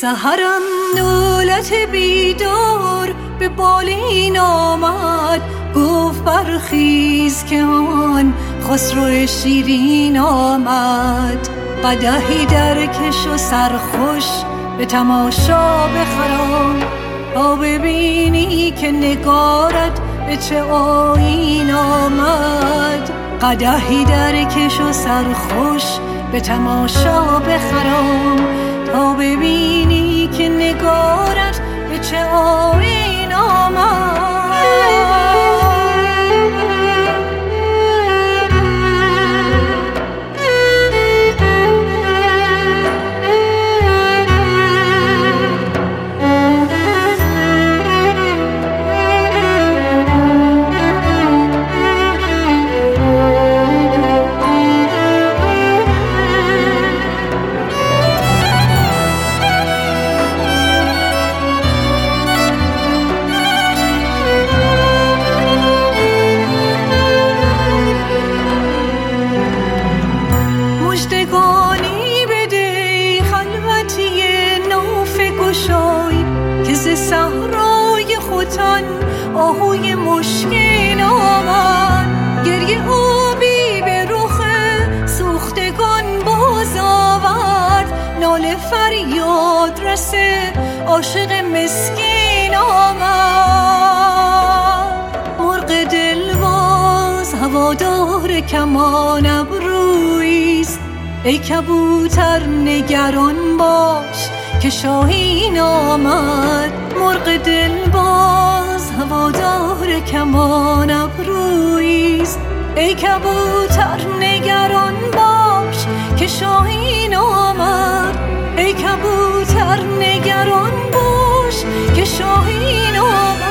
سحرم دولت بیدار به بالین آمد، گفت برخیز که آن خسرو شیرین آمد. قدحی درکش و سرخوش به تماشا بخرام، تا ببینی که نگارت به چه آیین آمد. قدحی درکش و سرخوش به تماشا بخرام، تا ببینی که نگارت به چه آیین آمد. مژدگانی بده خلوتی نافه گشای، که ز صحرای ختن آهوی مشکین آمد. گریه آبی به رخ سوختگان باز آورد، ناله فریاد رس عاشق مسکین آمد. مرغ دلباز هوادار کمان ابرویست، ای کبوتر نگران باش که شاهین آمد. مرغ دلباز هوادار کمان ابرویست، ای کبوتر نگران باش که شاهین آمد. ای کبوتر نگران باش که شاهین آمد.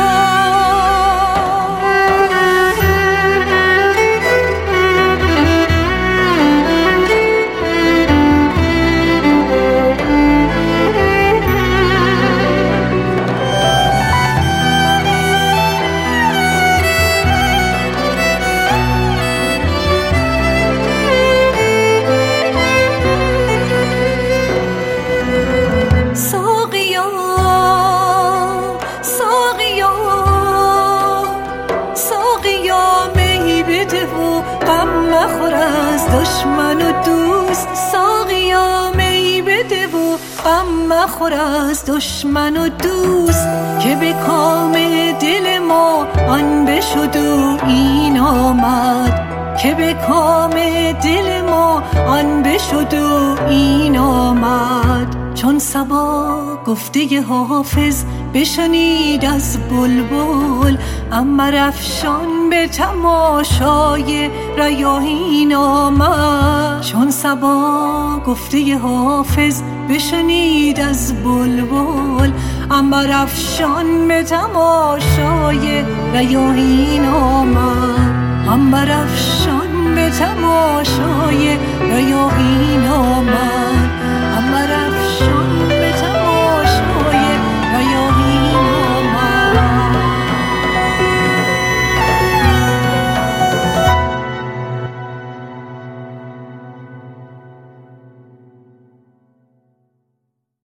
مخور از دشمن و دوست، ساقیا می بده و غم مخور از دشمن و دوست. که به کام دل ما آن بشد و این آمد، که به کام دل ما آن بشد و این آمد. چون صبا گفته حافظ بشنید از بلبل، عنبر افشان به تماشای ریاحین آمد. چون صبا گفته حافظ بشنید از بلبل، عنبر افشان به تماشای ریاحین آمد. عنبر افشان به تماشای ریاحین